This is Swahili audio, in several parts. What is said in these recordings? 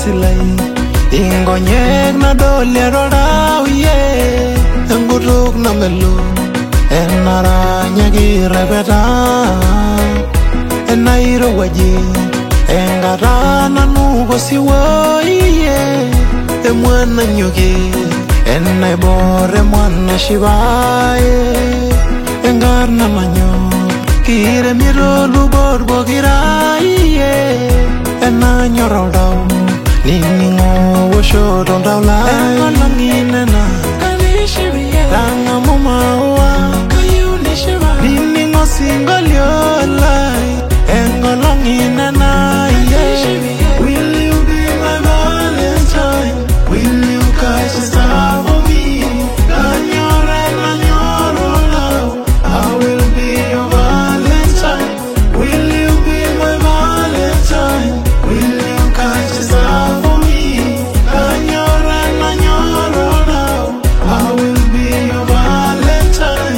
silai ingonyek na dole rorau ye enguruk na melu enara nyagi rebeta enairo waji engara na nugo siwo ye emwana nyogi enai bore mwana shivaye engar na manyo kire miro lubor bogiraiye ena nyorodau ningo wosho dondau lai engolongine na kanishibiye ranga mumawa kayunishiba ningo singolyo lai engolongine na will you be my Valentine, will you catch a star for me? Lanyore love, I will be your Valentine. Will you be my Valentine? Will you catch a star for me? Lanyore love, I will be your Valentine.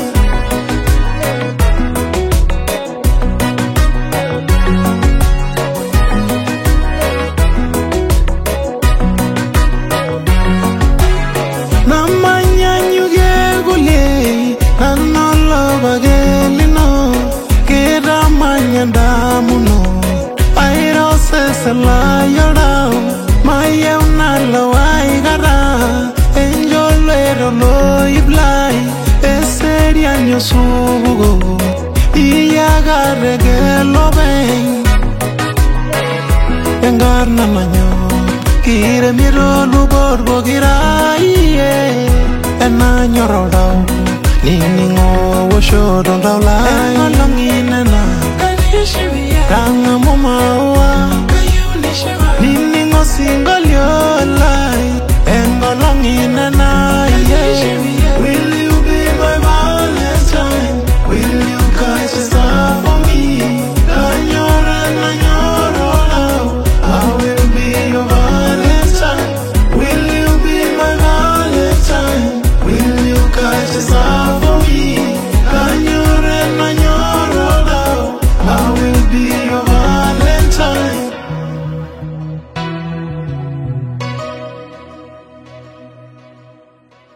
Damuno airo se sala yodao mayeu na lawai gara enjolero lo iblai eseria nyo subugo iya garege lo ben engar na manyo kire miro lubor bogiraiye ena nyorodao ningo wosho dondau lai engolongine na ranga mama